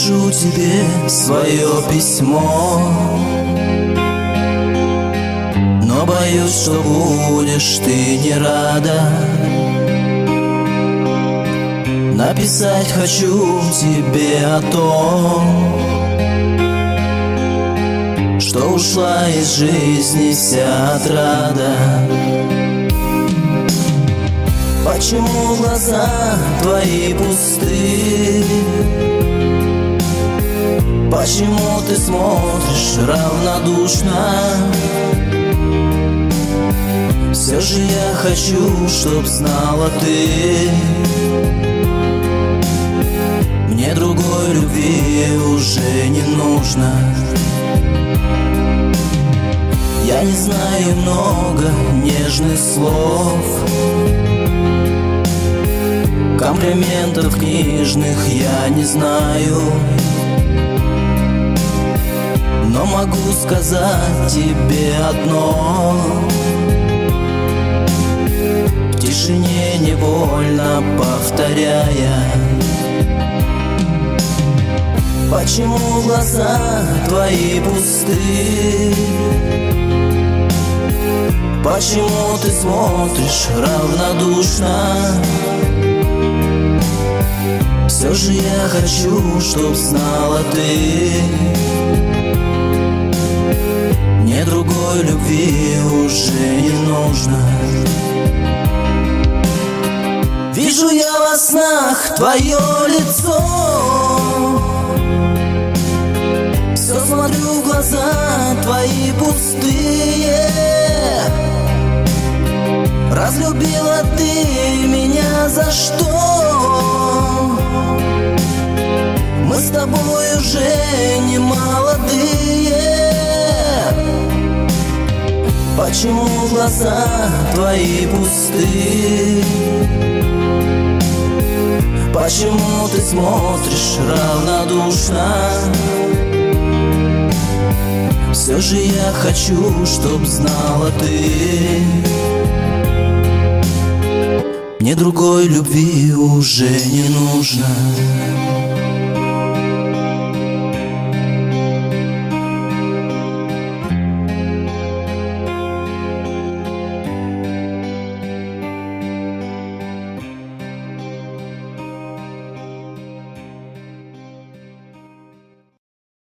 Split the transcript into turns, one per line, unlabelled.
напишу тебе свое письмо, но боюсь, что будешь ты не рада. Написать хочу тебе о том, что ушла из жизни вся отрада. Почему глаза твои пусты? Почему ты смотришь равнодушно? Все же я хочу, чтоб знала ты, мне другой любви уже не нужно. Я не знаю много нежных слов, комплиментов книжных я не знаю, но могу сказать тебе одно: в тишине невольно повторяя. Почему глаза твои пусты? Почему ты смотришь равнодушно? Все же я хочу, чтоб знала ты, мне другой любви уже не нужно. Вижу я во снах твое лицо, все смотрю в глаза твои пустые. Разлюбила ты меня за что? Мы с тобой уже не молодые. Почему глаза твои пусты? Почему ты смотришь равнодушно? Все же я хочу, чтоб знала ты, мне другой любви уже не нужно.